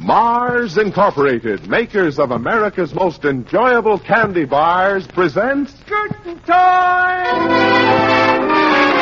Mars Incorporated, makers of America's most enjoyable candy bars, presents Curtain Time!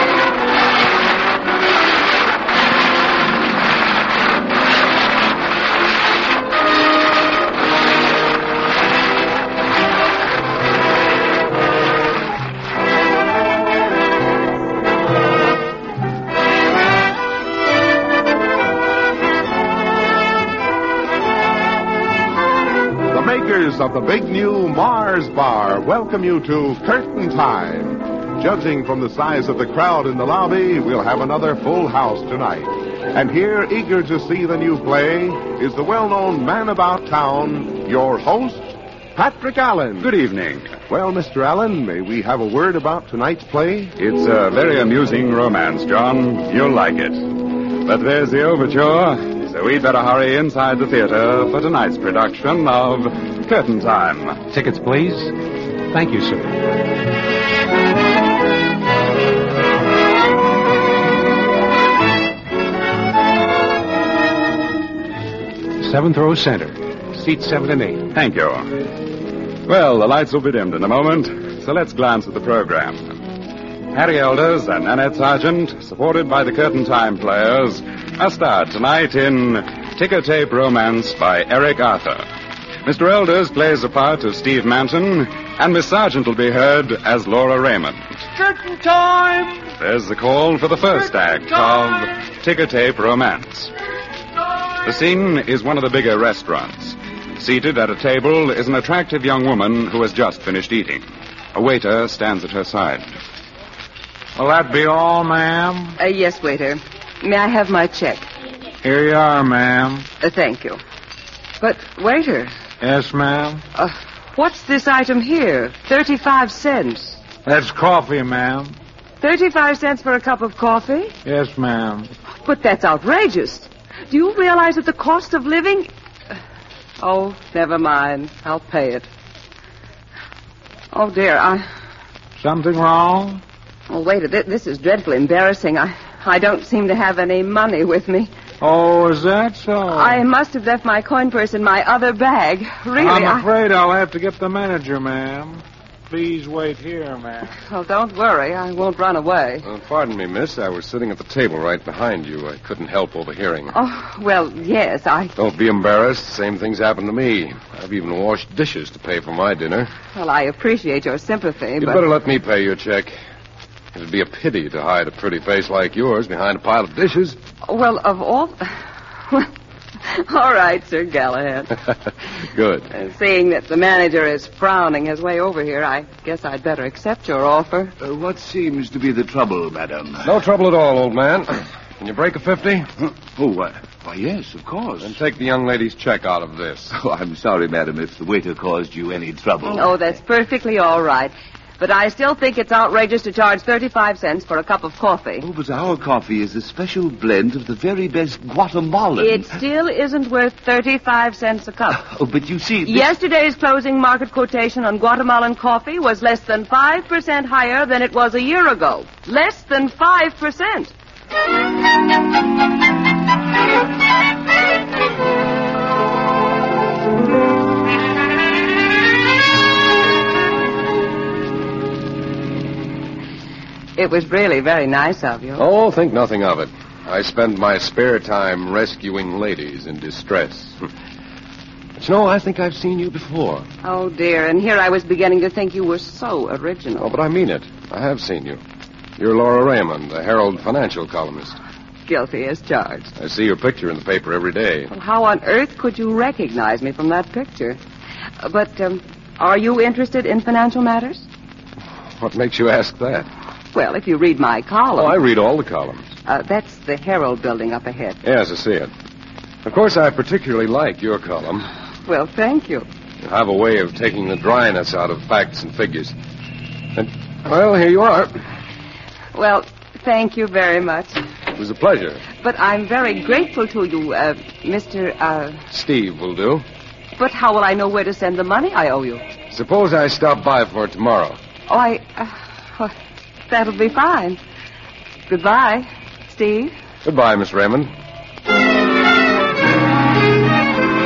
Of the big new Mars Bar welcome you to Curtain Time. Judging from the size of the crowd in the lobby, we'll have another full house tonight. And here, eager to see the new play, is the well-known man about town, your host, Patrick Allen. Good evening. Well, Mr. Allen, may we have a word about tonight's play? It's a very amusing romance, John. You'll like it. But there's the overture, so we'd better hurry inside the theater for tonight's production of Curtain Time. Tickets, please. Thank you, sir. Seventh row center. Seats 7 and 8. Thank you. Well, the lights will be dimmed in a moment, so let's glance at the program. Harry Elders and Annette Sargent, supported by the Curtain Time players, are starred tonight in Ticker Tape Romance by Eric Arthur. Mr. Elders plays the part of Steve Manton, and Miss Sargent will be heard as Laura Raymond. Curtain Time! There's the call for the first act of Ticker Tape Romance. The scene is one of the bigger restaurants. Seated at a table is an attractive young woman who has just finished eating. A waiter stands at her side. Will that be all, ma'am? Yes, waiter. May I have my check? Here you are, ma'am. Thank you. But, waiter. Yes, ma'am? What's this item here? 35 cents. That's coffee, ma'am. 35 cents for a cup of coffee? Yes, ma'am. But that's outrageous. Do you realize that the cost of living... Oh, never mind. I'll pay it. Oh, dear, Something wrong? Oh, waiter, this is dreadfully embarrassing. I don't seem to have any money with me. Oh, is that so? I must have left my coin purse in my other bag. Really, I'm afraid I'll have to get the manager, ma'am. Please wait here, ma'am. Oh, don't worry. I won't run away. Pardon me, miss. I was sitting at the table right behind you. I couldn't help overhearing. Oh, well, yes, Don't be embarrassed. Same thing's happened to me. I've even washed dishes to pay for my dinner. Well, I appreciate your sympathy, You'd better let me pay your check. It'd be a pity to hide a pretty face like yours behind a pile of dishes. Well, of all... All right, Sir Galahad. Good. Seeing that the manager is frowning his way over here, I guess I'd better accept your offer. What seems to be the trouble, madam? No trouble at all, old man. Can you break a 50? Why, yes, of course. Then take the young lady's check out of this. Oh, I'm sorry, madam, if the waiter caused you any trouble. Oh, that's perfectly all right. But I still think it's outrageous to charge 35 cents for a cup of coffee. Oh, but our coffee is a special blend of the very best Guatemalan. It still isn't worth 35 cents a cup. Oh, but you see... Yesterday's closing market quotation on Guatemalan coffee was less than 5% higher than it was a year ago. Less than 5%. It was really very nice of you. Oh, think nothing of it. I spend my spare time rescuing ladies in distress. But you know, I think I've seen you before. Oh, dear, and here I was beginning to think you were so original. Oh, but I mean it. I have seen you. You're Laura Raymond, the Herald financial columnist. Guilty as charged. I see your picture in the paper every day. Well, how on earth could you recognize me from that picture? But, are you interested in financial matters? What makes you ask that? Well, if you read my column... Oh, I read all the columns. That's the Herald building up ahead. Yes, I see it. Of course, I particularly like your column. Well, thank you. You have a way of taking the dryness out of facts and figures. And, well, here you are. Well, thank you very much. It was a pleasure. But I'm very grateful to you, Mr. Steve will do. But how will I know where to send the money I owe you? Suppose I stop by for it tomorrow. Oh, that'll be fine. Goodbye, Steve. Goodbye, Miss Raymond.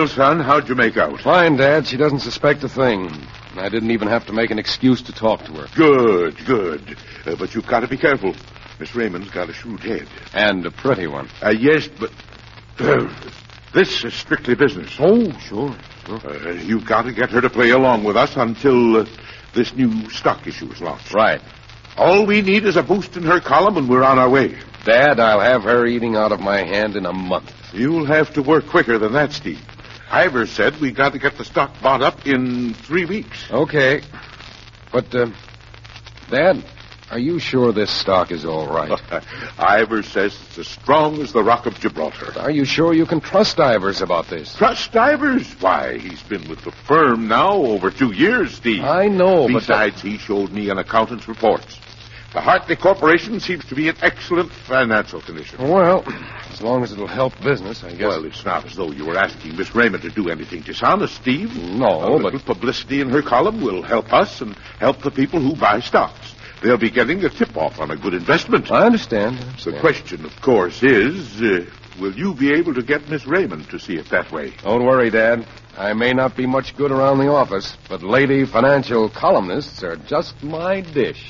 Well, son, how'd you make out? Fine, Dad. She doesn't suspect a thing. I didn't even have to make an excuse to talk to her. Good. But you've got to be careful. Miss Raymond's got a shrewd head. And a pretty one. Yes, but this is strictly business. Oh, sure. You've got to get her to play along with us until this new stock issue is launched. Right. All we need is a boost in her column, and we're on our way. Dad, I'll have her eating out of my hand in a month. You'll have to work quicker than that, Steve. Ivor said we got to get the stock bought up in 3 weeks. Okay. But, Dad, are you sure this stock is all right? Ivor says it's as strong as the Rock of Gibraltar. Are you sure you can trust Ivors about this? Trust Ivors? Why, he's been with the firm now over 2 years, Steve. I know, but... Besides, he showed me an accountant's reports. The Hartley Corporation seems to be in excellent financial condition. Well, as long as it'll help business, I guess. Well, it's not as though you were asking Miss Raymond to do anything dishonest, Steve. No, a little publicity in her column will help us and help the people who buy stocks. They'll be getting a tip-off on a good investment. I understand. The question, of course, is, will you be able to get Miss Raymond to see it that way? Don't worry, Dad. I may not be much good around the office, but lady financial columnists are just my dish.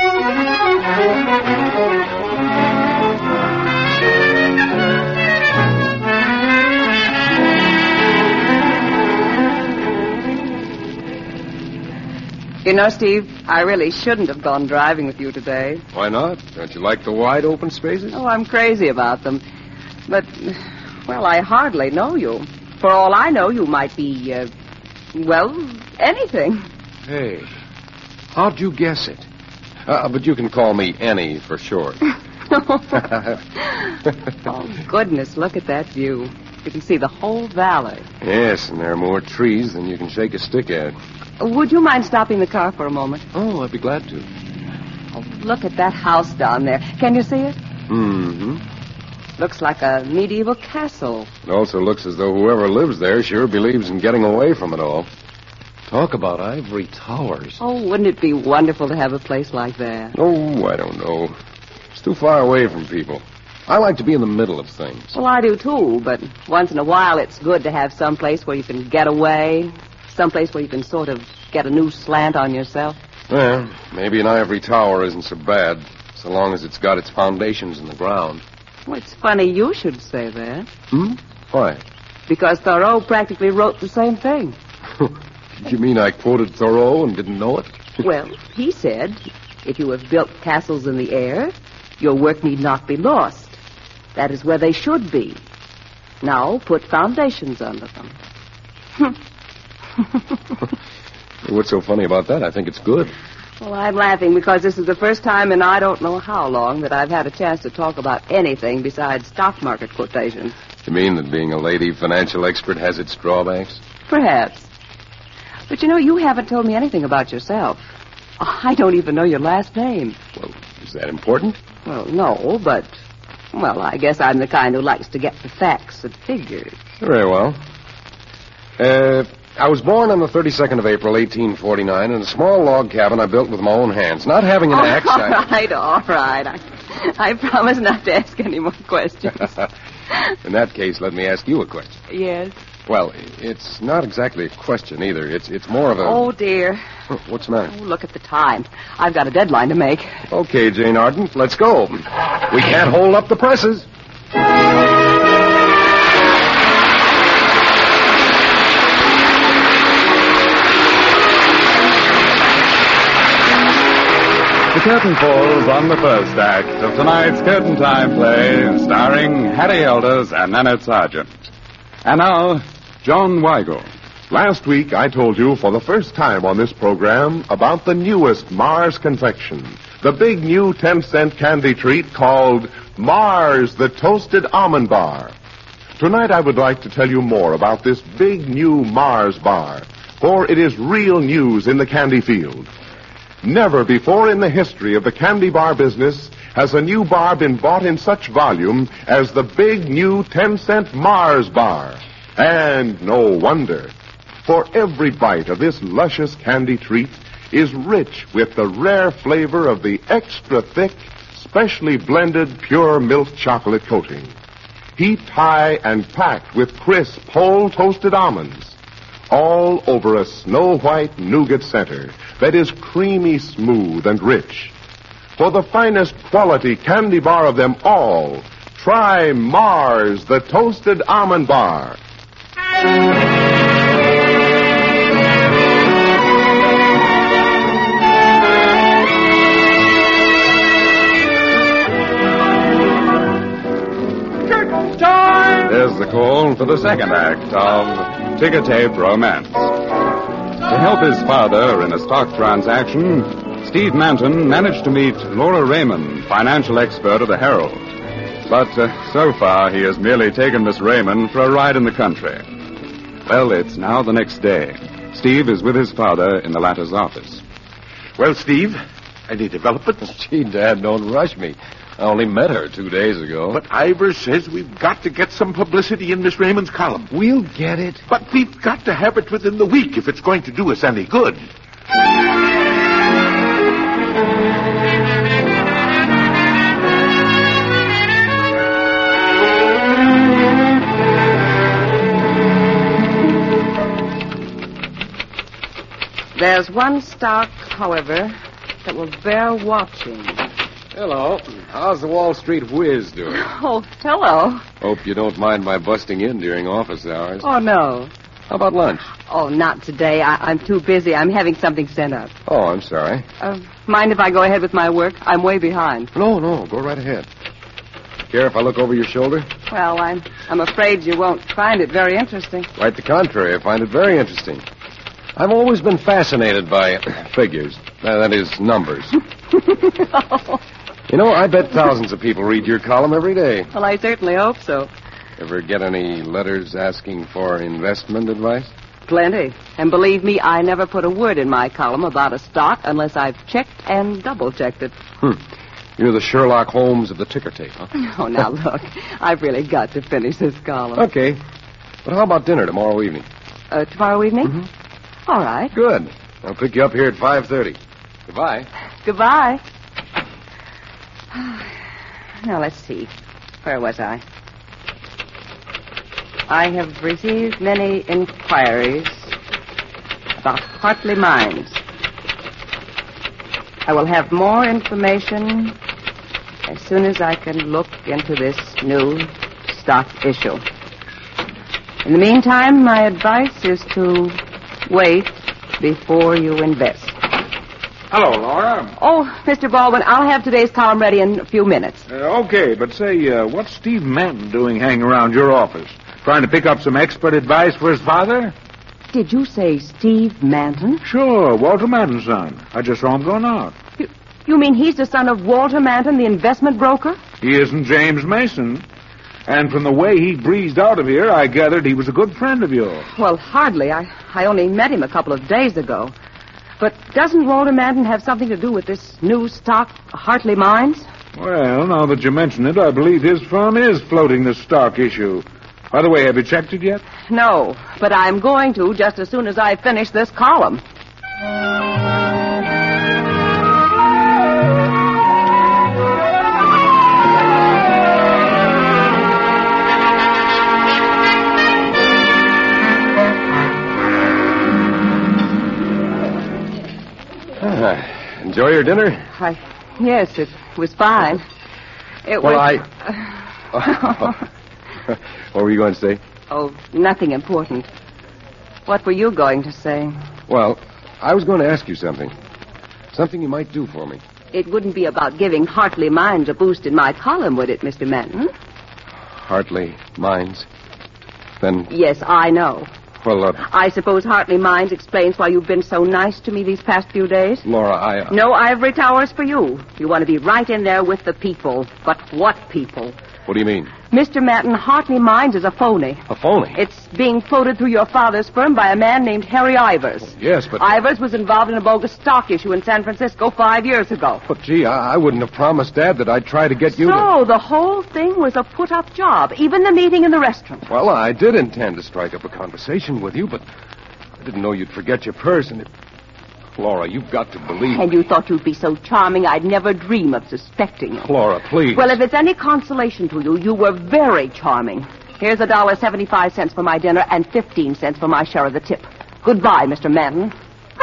You know, Steve, I really shouldn't have gone driving with you today. Why not? Don't you like the wide open spaces? Oh, I'm crazy about them. But, well, I hardly know you. For all I know, you might be, anything. Hey, how'd you guess it? But you can call me Annie for short. Oh, goodness, look at that view. You can see the whole valley. Yes, and there are more trees than you can shake a stick at. Would you mind stopping the car for a moment? Oh, I'd be glad to. Oh, look at that house down there. Can you see it? Mm-hmm. Looks like a medieval castle. It also looks as though whoever lives there sure believes in getting away from it all. Talk about ivory towers. Oh, wouldn't it be wonderful to have a place like that? Oh, I don't know. It's too far away from people. I like to be in the middle of things. Well, I do, too, but once in a while it's good to have some place where you can get away, someplace where you can sort of get a new slant on yourself. Well, maybe an ivory tower isn't so bad, so long as it's got its foundations in the ground. Well, it's funny you should say that. Why? Because Thoreau practically wrote the same thing. You mean I quoted Thoreau and didn't know it? Well, he said, if you have built castles in the air, your work need not be lost. That is where they should be. Now put foundations under them. What's so funny about that? I think it's good. Well, I'm laughing because this is the first time in I don't know how long that I've had a chance to talk about anything besides stock market quotations. You mean that being a lady financial expert has its drawbacks? Perhaps. But you know, you haven't told me anything about yourself. Oh, I don't even know your last name. Well, is that important? Well, no, but... Well, I guess I'm the kind who likes to get the facts and figures. Very well. I was born on the 32nd of April, 1849, in a small log cabin I built with my own hands. Not having an axe, All right. I promise not to ask any more questions. In that case, let me ask you a question. Yes? Well, it's not exactly a question either. It's more of a... Oh, dear. What's the matter? Oh, look at the time. I've got a deadline to make. Okay, Jane Ardent, let's go. We can't hold up the presses. The curtain falls on the first act of tonight's Curtain Time play, starring Harry Elders and Nanette Sargent. And now, John Weigel. Last week, I told you for the first time on this program about the newest Mars confection, the big new 10-cent candy treat called Mars the Toasted Almond Bar. Tonight, I would like to tell you more about this big new Mars bar, for it is real news in the candy field. Never before in the history of the candy bar business has a new bar been bought in such volume as the big new 10-cent Mars bar. And no wonder, for every bite of this luscious candy treat is rich with the rare flavor of the extra thick, specially blended pure milk chocolate coating. heaped high and packed with crisp, whole toasted almonds, all over a snow-white nougat center that is creamy smooth and rich. For the finest quality candy bar of them all, try Mars, the Toasted Almond Bar. There's the call for the second act of Ticker Tape Romance. To help his father in a stock transaction, Steve Manton managed to meet Laura Raymond, financial expert of the Herald. But so far, he has merely taken Miss Raymond for a ride in the country. Well, it's now the next day. Steve is with his father in the latter's office. Well, Steve, any developments? Gee, Dad, don't rush me. I only met her 2 days ago. But Ivor says we've got to get some publicity in Miss Raymond's column. We'll get it. But we've got to have it within the week if it's going to do us any good. There's one stock, however, that will bear watching. Hello. How's the Wall Street Whiz doing? Oh, hello. Hope you don't mind my busting in during office hours. Oh, no. How about lunch? Oh, not today. I'm too busy. I'm having something sent up. Oh, I'm sorry. Mind if I go ahead with my work? I'm way behind. No, go right ahead. Care if I look over your shoulder? Well, I'm afraid you won't find it very interesting. Quite the contrary. I find it very interesting. I've always been fascinated by figures. That is, numbers. Oh. You know, I bet thousands of people read your column every day. Well, I certainly hope so. Ever get any letters asking for investment advice? Plenty. And believe me, I never put a word in my column about a stock unless I've checked and double-checked it. You're the Sherlock Holmes of the ticker tape, huh? Oh, now, look. I've really got to finish this column. Okay. But how about dinner tomorrow evening? Tomorrow evening? Mm-hmm. All right. Good. I'll pick you up here at 5:30. Goodbye. Goodbye. Now, let's see. Where was I? I have received many inquiries about Hartley Mines. I will have more information as soon as I can look into this new stock issue. In the meantime, my advice is to wait before you invest. Hello, Laura. Oh, Mr. Baldwin, I'll have today's column ready in a few minutes. Okay, but say, what's Steve Manton doing hanging around your office? Trying to pick up some expert advice for his father? Did you say Steve Manton? Sure, Walter Manton's son. I just saw him going out. You mean he's the son of Walter Manton, the investment broker? He isn't James Mason. And from the way he breezed out of here, I gathered he was a good friend of yours. Well, hardly. I only met him a couple of days ago. But doesn't Walter Manton have something to do with this new stock, Hartley Mines? Well, now that you mention it, I believe his firm is floating the stock issue. By the way, have you checked it yet? No, but I'm going to just as soon as I finish this column. Enjoy your dinner? Yes, it was fine. What were you going to say? Oh, nothing important. What were you going to say? Well, I was going to ask you something. Something you might do for me. It wouldn't be about giving Hartley Mines a boost in my column, would it, Mr. Manton? Hartley Mines? Then... Yes, I know. Well, I suppose Hartley Mines explains why you've been so nice to me these past few days? Laura, No ivory towers for you. You want to be right in there with the people. But what people? What do you mean? Mr. Manton, Hartley Mines is a phony. A phony? It's being floated through your father's firm by a man named Harry Ivers. Oh, yes, but... Ivers was involved in a bogus stock issue in San Francisco 5 years ago. But, gee, I wouldn't have promised Dad that I'd try to get you So, the whole thing was a put-up job, even the meeting in the restaurant. Well, I did intend to strike up a conversation with you, but I didn't know you'd forget your purse, and it... Laura, you've got to believe And me. you thought you'd be so charming I'd never dream of suspecting you. Laura, please. Well, if it's any consolation to you, you were very charming. Here's $1.75 for my dinner and 15 cents for my share of the tip. Goodbye, Mr. Manton.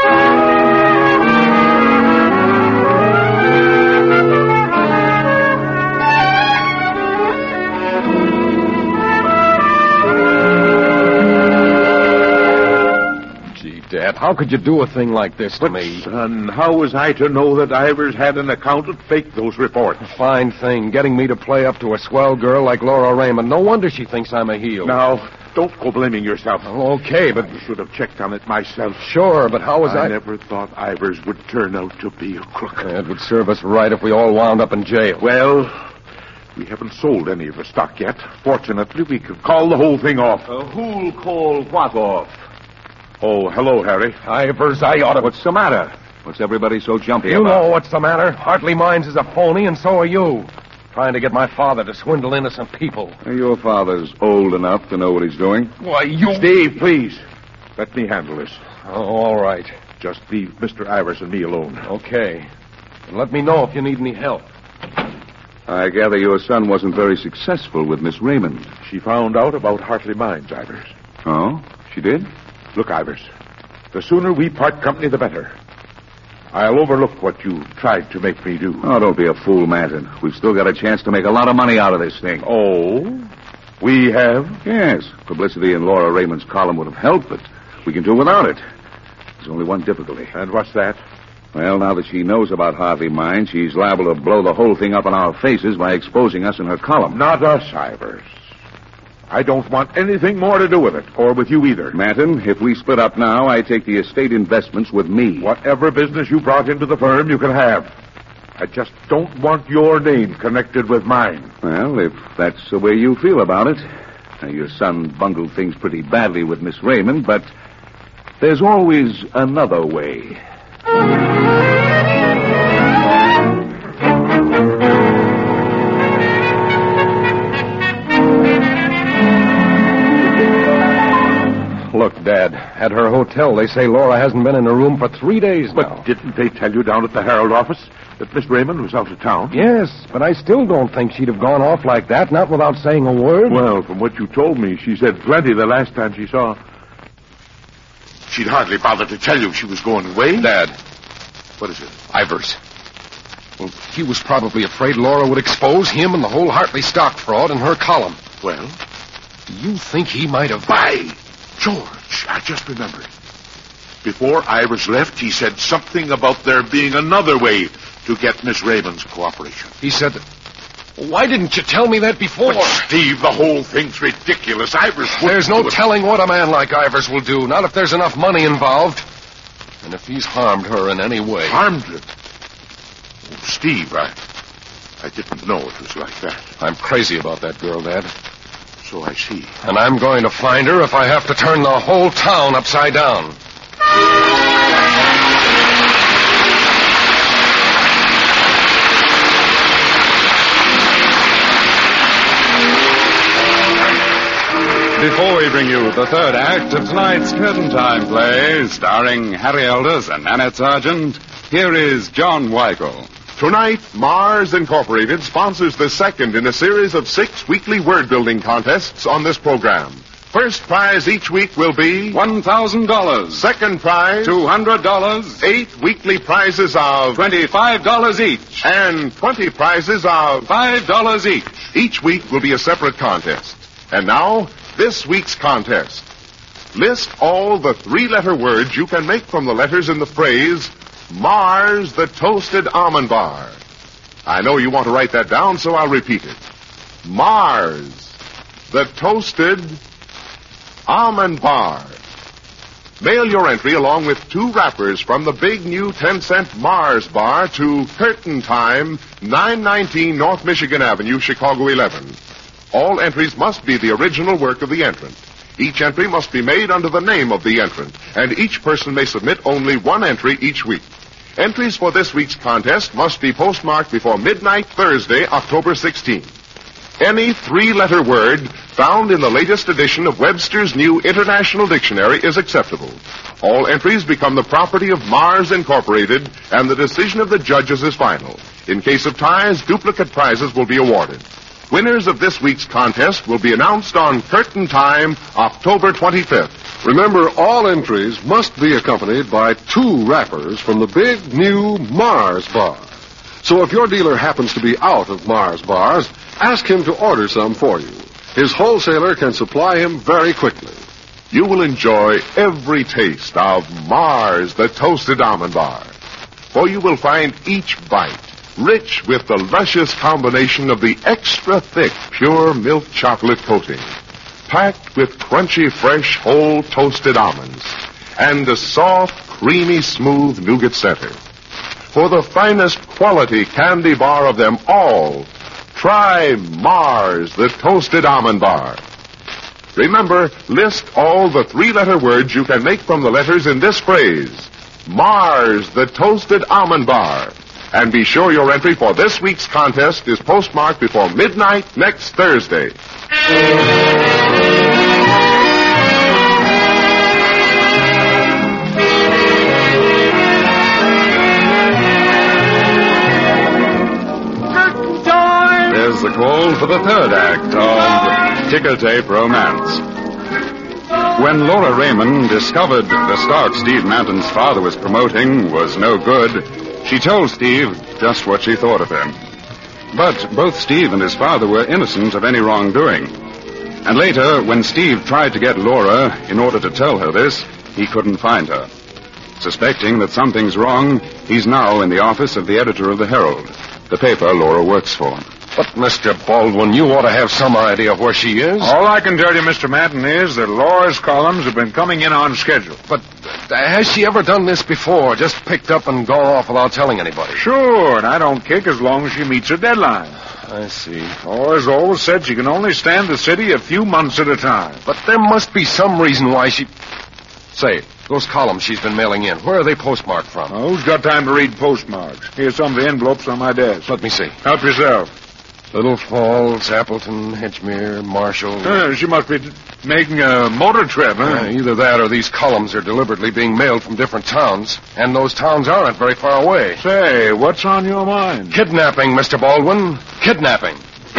Dad, how could you do a thing like this to me? Son, how was I to know that Ivers had an accountant fake those reports? Fine thing, getting me to play up to a swell girl like Laura Raymond. No wonder she thinks I'm a heel. Now, don't go blaming yourself. Oh, okay, but... I should have checked on it myself. Sure, but how was I... I never thought Ivers would turn out to be a crook. It would serve us right if we all wound up in jail. Well, we haven't sold any of the stock yet. Fortunately, we could call the whole thing off. Who'll call what off? Oh, hello, Harry. Ivers, I ought to... What's the matter? What's everybody so jumpy You about? know what's the matter. Hartley Mines is a phony, and so are you. Trying to get my father to swindle innocent people. Your father's old enough to know what he's doing. Why, you... Steve, please. Let me handle this. Oh, all right. Just leave Mr. Ivers and me alone. Okay. And let me know if you need any help. I gather your son wasn't very successful with Miss Raymond. She found out about Hartley Mines, Ivers. Oh? She did? Look, Ivers, the sooner we part company, the better. I'll overlook what you tried to make me do. Oh, don't be a fool, Manton. We've still got a chance to make a lot of money out of this thing. Oh? We have? Yes. Publicity in Laura Raymond's column would have helped, but we can do without it. There's only one difficulty. And what's that? Well, now that she knows about Hartley Mines, she's liable to blow the whole thing up in our faces by exposing us in her column. Not us, Ivers. I don't want anything more to do with it, or with you either. Manton, if we split up now, I take the estate investments with me. Whatever business you brought into the firm, you can have. I just don't want your name connected with mine. Well, if that's the way you feel about it. Now, your son bungled things pretty badly with Miss Raymond, but there's always another way. Look, Dad, at her hotel, they say Laura hasn't been in her room for 3 days now. But didn't they tell you down at the Herald office that Miss Raymond was out of town? Yes, but I still don't think she'd have gone off like that, not without saying a word. Well, from what you told me, she said plenty the last time she saw. She'd hardly bother to tell you she was going away. Dad. What is it? Ivers. Well, he was probably afraid Laura would expose him and the whole Hartley stock fraud in her column. Well? Do you think he might have... By George, I just remembered. Before Ivers left, he said something about there being another way to get Miss Raymond's cooperation. He said that... Why didn't you tell me that before? But, Steve, the whole thing's ridiculous. Ivers wouldn't There's no do it. telling what a man like Ivers will do, not if there's enough money involved. And if he's harmed her in any way. Harmed her? Oh, Steve, I didn't know it was like that. I'm crazy about that girl, Dad. So I see. And I'm going to find her if I have to turn the whole town upside down. Before we bring you the third act of tonight's Curtain Time play, starring Harry Elders and Annette Sargent, here is John Weigel. Tonight, Mars Incorporated sponsors the second in a series of 6 weekly word-building contests on this program. First prize each week will be $1,000. second prize, $200. 8 weekly prizes of $25 each. and 20 prizes of $5 each. Each week will be a separate contest. And now, this week's contest. List all the 3-letter words you can make from the letters in the phrase, Mars the Toasted Almond Bar. I know you want to write that down, so I'll repeat it. Mars the Toasted Almond Bar. Mail your entry along with 2 wrappers from the big new 10-cent Mars Bar to Curtain Time, 919 North Michigan Avenue, Chicago 11. All entries must be the original work of the entrant. Each entry must be made under the name of the entrant, and each person may submit only 1 entry each week. Entries for this week's contest must be postmarked before midnight Thursday, October 16th. Any three-letter word found in the latest edition of Webster's New International Dictionary is acceptable. All entries become the property of Mars Incorporated, and the decision of the judges is final. In case of ties, duplicate prizes will be awarded. Winners of this week's contest will be announced on Curtain Time, October 25th. Remember, all entries must be accompanied by 2 wrappers from the big new Mars bar. So if your dealer happens to be out of Mars bars, ask him to order some for you. His wholesaler can supply him very quickly. You will enjoy every taste of Mars, the toasted almond bar. For you will find each bite rich with the luscious combination of the extra thick, pure milk chocolate coating, packed with crunchy, fresh, whole toasted almonds, and a soft, creamy, smooth nougat center. For the finest quality candy bar of them all, try Mars, the toasted almond bar. Remember, list all the 3-letter words you can make from the letters in this phrase, Mars, the toasted almond bar. And be sure your entry for this week's contest is postmarked before midnight next Thursday. There's the call for the third act of Ticker Tape Romance. When Laura Raymond discovered the stock Steve Manton's father was promoting was no good, she told Steve just what she thought of him. But both Steve and his father were innocent of any wrongdoing. And later, when Steve tried to get Laura in order to tell her this, he couldn't find her. Suspecting that something's wrong, he's now in the office of the editor of the Herald, the paper Laura works for. But, Mr. Baldwin, you ought to have some idea of where she is. All I can tell you, Mr. Manton, is that Laura's columns have been coming in on schedule. But has she ever done this before? Just picked up and gone off without telling anybody? Sure, and I don't kick as long as she meets her deadline. I see. Oh, as always said, she can only stand the city a few months at a time. But there must be some reason why she... Say, those columns she's been mailing in, where are they postmarked from? Oh, who's got time to read postmarks? Here's some of the envelopes on my desk. Let me see. Help yourself. Little Falls, Appleton, Hedgemere, Marshall. She must be making a motor trip, huh? Either that or these columns are deliberately being mailed from different towns, and those towns aren't very far away. Say, what's on your mind? Kidnapping, Mr. Baldwin. Kidnapping.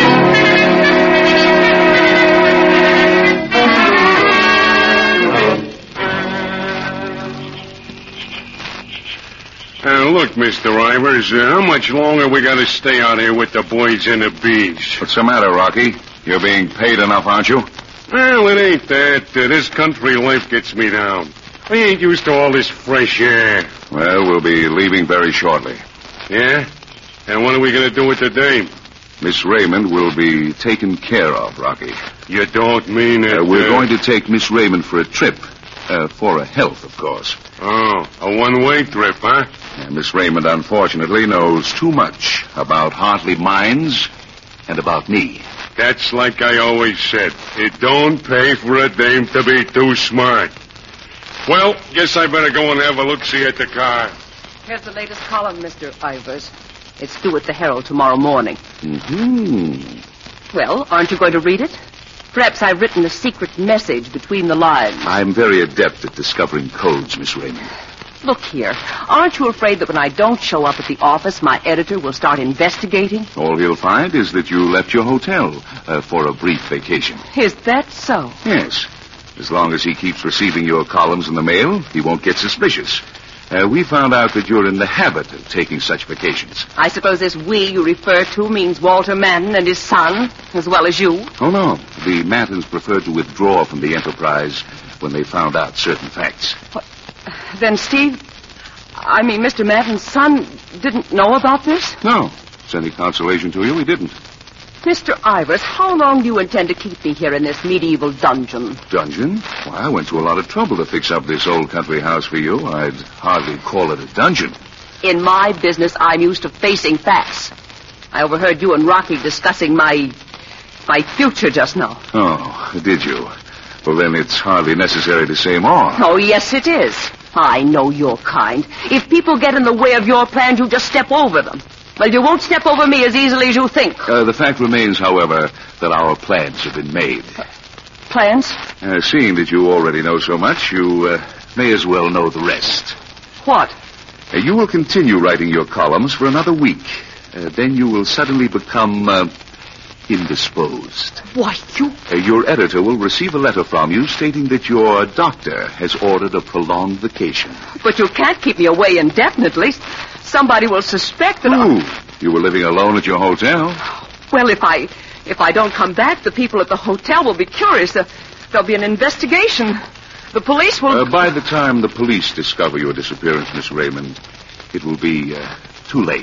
Look, Mr. Ivers, how much longer we got to stay out here with the boys and the bees? What's the matter, Rocky? You're being paid enough, aren't you? Well, it ain't that. This country life gets me down. I ain't used to all this fresh air. Well, we'll be leaving very shortly. Yeah? And what are we going to do with the dame? Miss Raymond will be taken care of, Rocky. You don't mean it? We're going to take Miss Raymond for a trip. For her health, of course. Oh, a one-way trip, huh? And Miss Raymond, unfortunately, knows too much about Hartley Mines and about me. That's like I always said. It don't pay for a dame to be too smart. Well, guess I better go and have a look-see at the car. Here's the latest column, Mr. Ivers. It's due at the Herald tomorrow morning. Mm-hmm. Well, aren't you going to read it? Perhaps I've written a secret message between the lines. I'm very adept at discovering codes, Miss Raymond. Look here. Aren't you afraid that when I don't show up at the office, my editor will start investigating? All he'll find is that you left your hotel for a brief vacation. Is that so? Yes. As long as he keeps receiving your columns in the mail, he won't get suspicious. We found out that you're in the habit of taking such vacations. I suppose this we you refer to means Walter Manton and his son, as well as you? Oh, no. The Mantons preferred to withdraw from the enterprise when they found out certain facts. What? Then Mr. Manton's son didn't know about this? No. If it's any consolation to you, he didn't. Mr. Ivers, how long do you intend to keep me here in this medieval dungeon? Dungeon? Why, I went to a lot of trouble to fix up this old country house for you. I'd hardly call it a dungeon. In my business, I'm used to facing facts. I overheard you and Rocky discussing my future just now. Oh, did you? Well, then it's hardly necessary to say more. Oh, yes, it is. I know your kind. If people get in the way of your plans, you just step over them. Well, you won't step over me as easily as you think. The fact remains, however, that our plans have been made. Plans? Seeing that you already know so much, you may as well know the rest. What? You will continue writing your columns for another week. Then you will suddenly become indisposed. Why, you... Your editor will receive a letter from you stating that your doctor has ordered a prolonged vacation. But you can't keep me away indefinitely. Somebody will suspect that... Who? You were living alone at your hotel? Well, if I don't come back, the people at the hotel will be curious. There'll be an investigation. The police will... By the time the police discover your disappearance, Miss Raymond, it will be too late.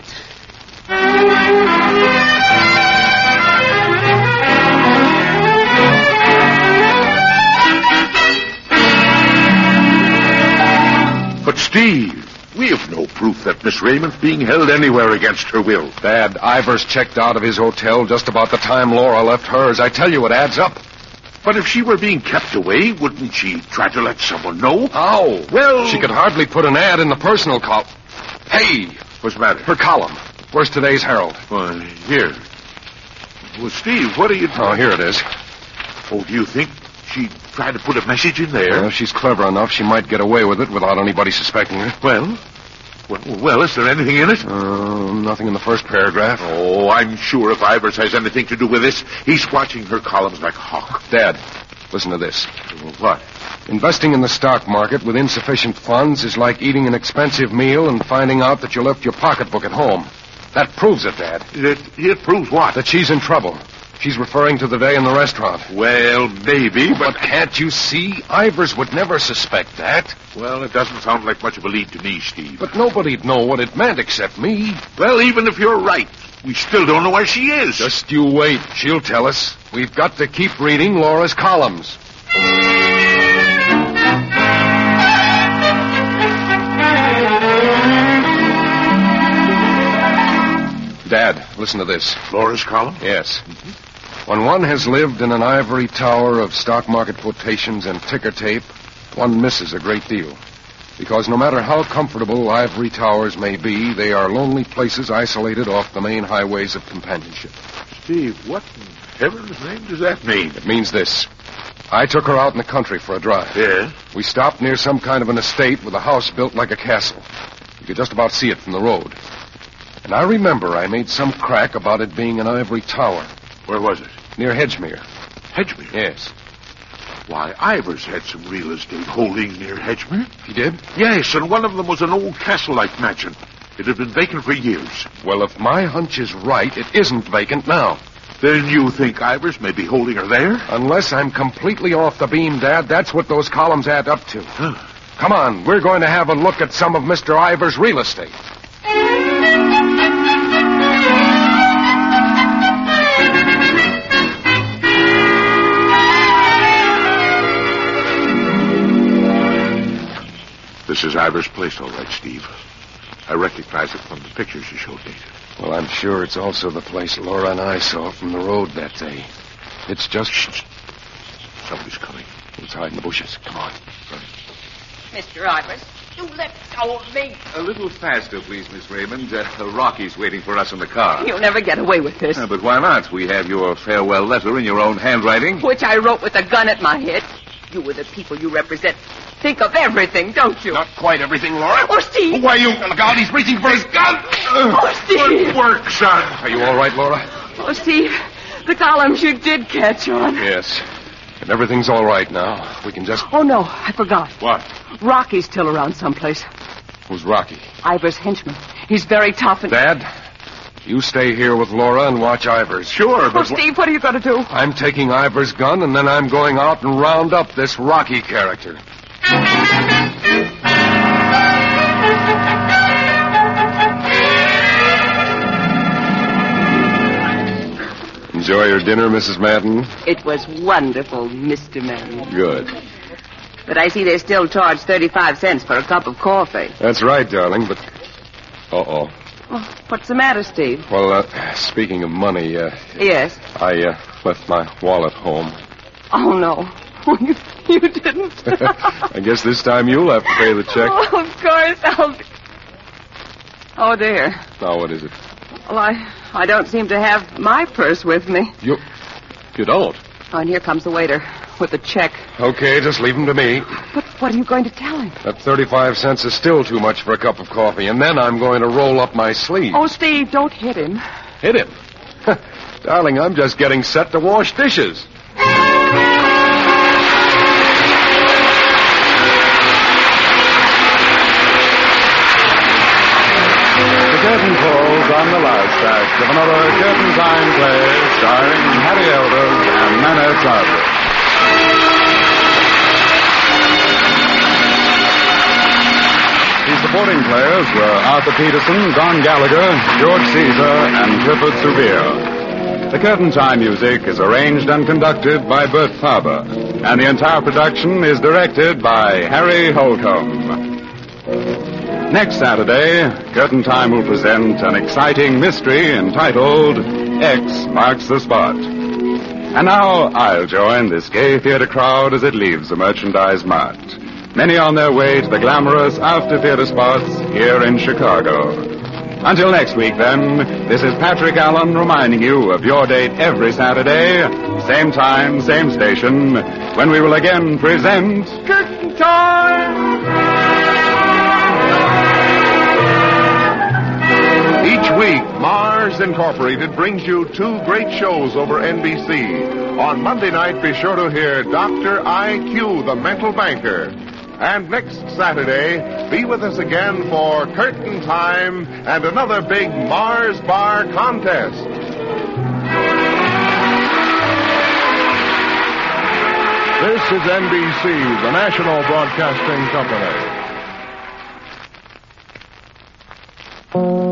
But, Steve, we have no proof that Miss Raymond's being held anywhere against her will. Dad, Ivers checked out of his hotel just about the time Laura left hers. I tell you, it adds up. But if she were being kept away, wouldn't she try to let someone know? How? Well... She could hardly put an ad in the personal column. Hey! What's the matter? Her column. Where's today's Herald? Why, here. Well, Steve, what are you doing? Oh, here it is. Oh, do you think she'd try to put a message in there? Well, if she's clever enough, she might get away with it without anybody suspecting her. Well, is there anything in it? Nothing in the first paragraph. Oh, I'm sure if Ivers has anything to do with this, he's watching her columns like a hawk. Dad, listen to this. What? Investing in the stock market with insufficient funds is like eating an expensive meal and finding out that you left your pocketbook at home. That proves it, Dad. It proves what? That she's in trouble. She's referring to the day in the restaurant. Well, maybe, but can't you see? Ivers would never suspect that. Well, it doesn't sound like much of a lead to me, Steve. But nobody'd know what it meant except me. Well, even if you're right, we still don't know where she is. Just you wait. She'll tell us. We've got to keep reading Laura's columns. Dad, listen to this. Laura's column? Yes. When one has lived in an ivory tower of stock market quotations and ticker tape, one misses a great deal. Because no matter how comfortable ivory towers may be, they are lonely places isolated off the main highways of companionship. Steve, what in heaven's name does that mean? It means this. I took her out in the country for a drive. Yeah? We stopped near some kind of an estate with a house built like a castle. You could just about see it from the road. And I remember I made some crack about it being an ivory tower. Where was it? Near Hedgemere. Hedgemere? Yes. Why, Ivers had some real estate holdings near Hedgemere. He did? Yes, and one of them was an old castle-like mansion. It had been vacant for years. Well, if my hunch is right, it isn't vacant now. Then you think Ivers may be holding her there? Unless I'm completely off the beam, Dad, that's what those columns add up to. Come on, we're going to have a look at some of Mr. Ivers' real estate. This is Ivers' place, all right, Steve. I recognize it from the pictures you showed me. Well, I'm sure it's also the place Laura and I saw from the road that day. It's just... Shh. Somebody's coming. Let's hide in the bushes. Come on. Run. Mr. Ivers, you let go of me. A little faster, please, Miss Raymond. Rocky's waiting for us in the car. You'll never get away with this. But why not? We have your farewell letter in your own handwriting. Which I wrote with a gun at my head. You and the people you represent think of everything, don't you? Not quite everything, Laura. Oh, Steve! Why, you... Look out, he's reaching for his gun! Oh, Steve! Good work, son. Are you all right, Laura? Oh, Steve, the columns you did catch on. Yes. And everything's all right now. We can just... Oh, no, I forgot. What? Rocky's still around someplace. Who's Rocky? Ivers' henchman. He's very tough and... Dad, you stay here with Laura and watch Ivers. Sure, but... Oh, Steve, what are you going to do? I'm taking Ivers' gun, and then I'm going out and round up this Rocky character. Enjoy your dinner, Mrs. Madden? It was wonderful, Mr. Madden. Good. But I see they still charge 35 cents for a cup of coffee. That's right, darling, but... Uh-oh. Oh, what's the matter, Steve? Well, speaking of money, Yes? I left my wallet home. Oh, no. You didn't. I guess this time you'll have to pay the check. Oh, of course, Oh, dear. Now, what is it? Well, I don't seem to have my purse with me. You don't? Oh, and here comes the waiter with the check. Okay, just leave him to me. But what are you going to tell him? That 35 cents is still too much for a cup of coffee, and then I'm going to roll up my sleeve. Oh, Steve, don't hit him. Hit him? Darling, I'm just getting set to wash dishes. The curtain falls on the last act of another Curtain Time play starring Harry Elders and Nanette Sargent. The supporting players were Arthur Peterson, Don Gallagher, George Caesar, and Clifford Souvier. The Curtain Time music is arranged and conducted by Bert Faber, and the entire production is directed by Harry Holcomb. Next Saturday, Curtain Time will present an exciting mystery entitled X Marks the Spot. And now I'll join this gay theater crowd as it leaves the Merchandise Mart. Many on their way to the glamorous after-theater spots here in Chicago. Until next week, then, this is Patrick Allen reminding you of your date every Saturday, same time, same station, when we will again present Curtain Time! Each week, Mars Incorporated brings you two great shows over NBC. On Monday night, be sure to hear Dr. I.Q., the mental banker. And next Saturday, be with us again for Curtain Time and another big Mars Bar contest. This is NBC, the national broadcasting company.